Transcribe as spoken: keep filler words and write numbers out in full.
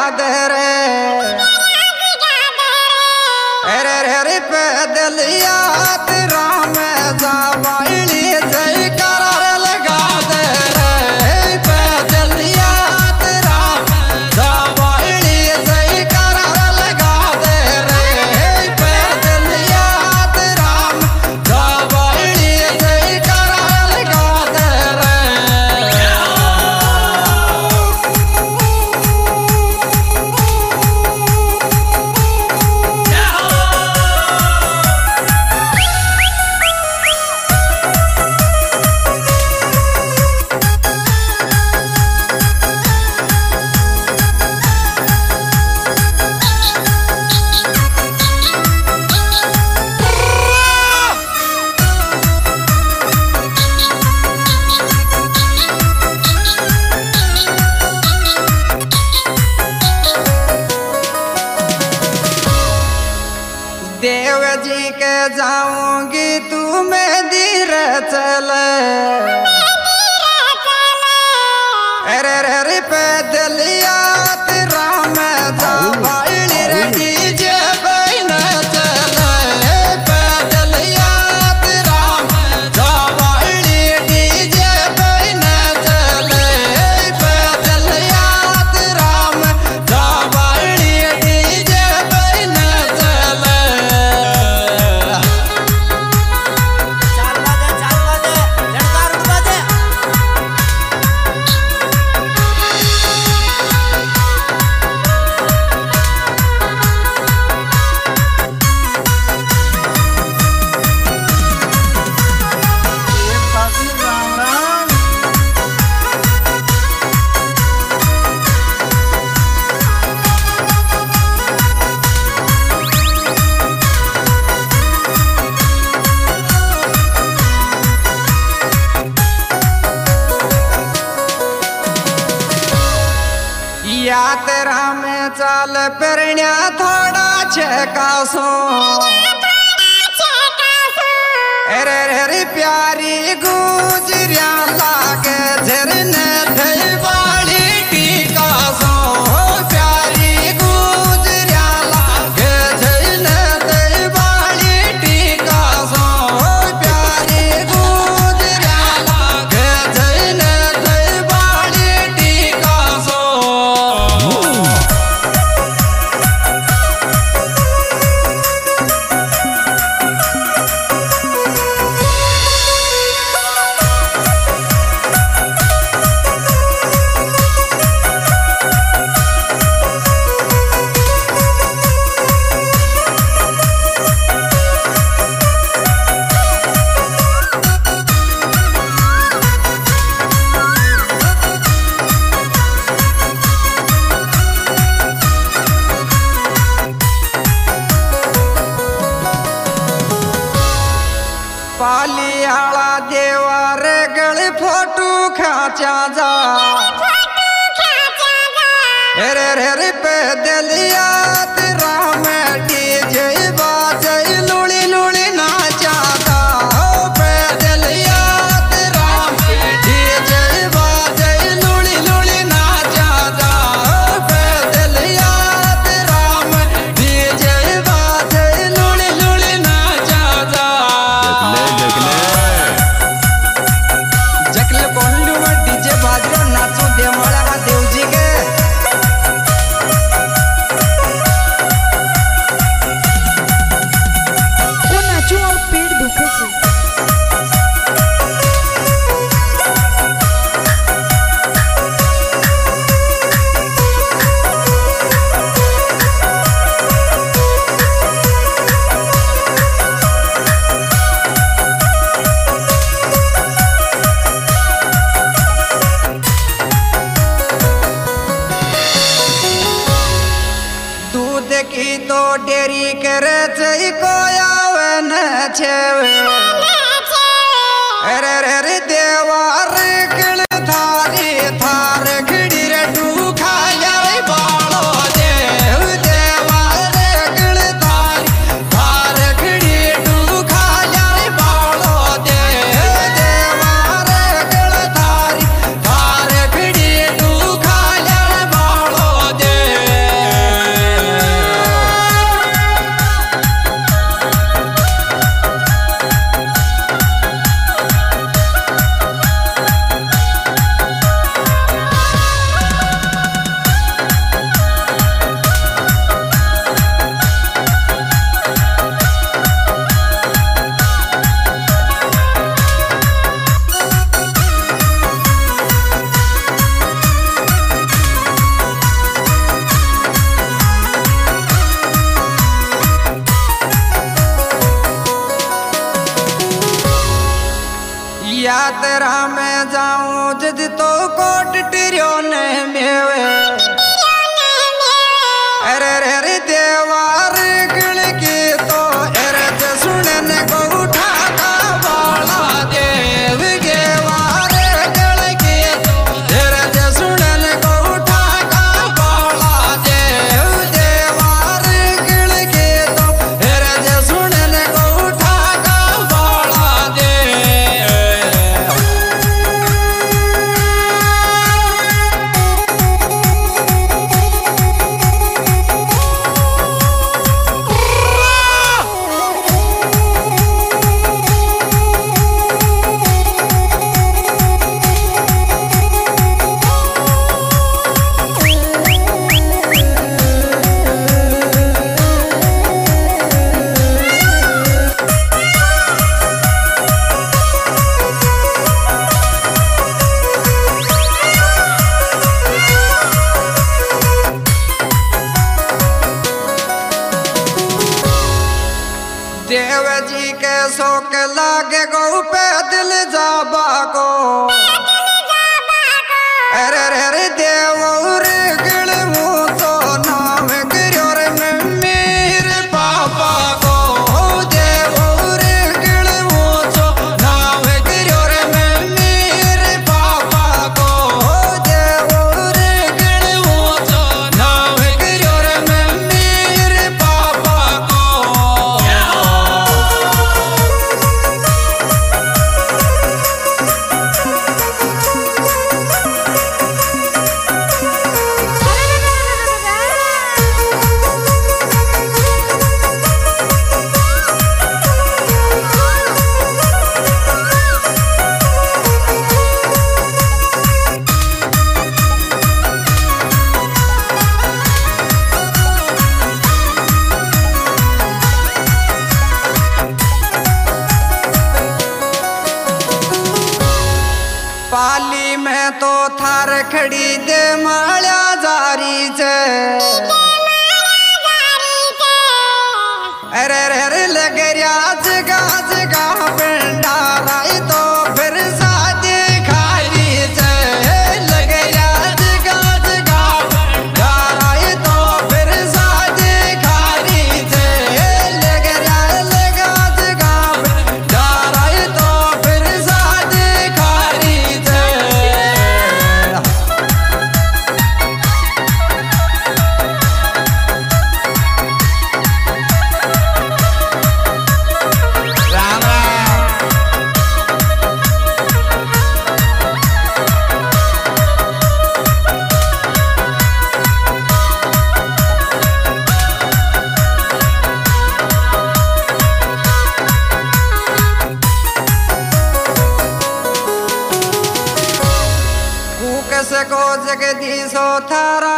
रे अरे रे पैदल यात राम जावाइली जय कर लगा दे रे पैदल यात राम जावाइली जय कर लगा दे रे पैदल यात राम जावाइली जय कर लगा दे रे देव जी के जाऊंगी तू मैं धीर चल अरे रे पैदल यात राम जावाइली रे डीजे बहन चल पैदल यात राम जावाइली डीजे बहन चल पैदल यात राम जावाइली डीजे बहन चल यात्रा में चाल परण्या थोड़ा छकासो अरे रे प्यारी गुजरिया लागे झरने थई बाड़ी टीकासो प्यारी गुजरिया लागे झरने थई बाड़ी टीकासो प्यारी गुजरिया लागे झरने थई बाड़ी टीकासो पालियाला देवार गल फोटो खाचा जा अरे रे पैदल यात राम डीजे बाजे लुली लुली नाचा जा पैदल यात राम डीजे बाजे लुली लुली नाचा जा पैदल यात राम डीजे बाजे लुली लुली नाचा जा जकले कोंडू में डीजे बाजरो नाचो देवाला का देवजी के वो नाचो और पेट दुखे से दूध की तो डेरी करे चई कोयावन छेवे अरे रे देवार गल थारी थार घड़ी रे डूखा यार बालो देव देवार गल थारी थार घड़ी डूखा यार बालो देव देवार गल थारी थार घड़ी डूखा यार बालो देव यात्रा में जाऊं जिद तो कोट टिरियो ने मेवे अरे रे रे देवार गिल की तो अरे ते सुनने को उठा का बाला देव देवार गिल की तो अरे ते सुनने को उठा का बाला देव देवार गिल की तो अरे ते सुनने को उठा का बाला देव देव जी के शोक लागे गौ पैदल जाबा को अरे रे रे देव गिल मुँह तो नाम गिरो रे मेरे पापा को देव गिल मुँह तो नाम गिरो रे मेरे पापा को देव गिल मुँह तो नाम गिरो रे मेरे पापा को पाली में तो थार खड़ी दे माल्या जारी छे अरे रे रे लगरिया जगा जगा भंडारा तो फिर शादी खाली छे लगरिया जगा जगा भंडारा तो फिर शादी खाली छे लगरिया लगा जगा भंडारा तो फिर शादी खाली छे राम राम कूक सको जगदीशो थारा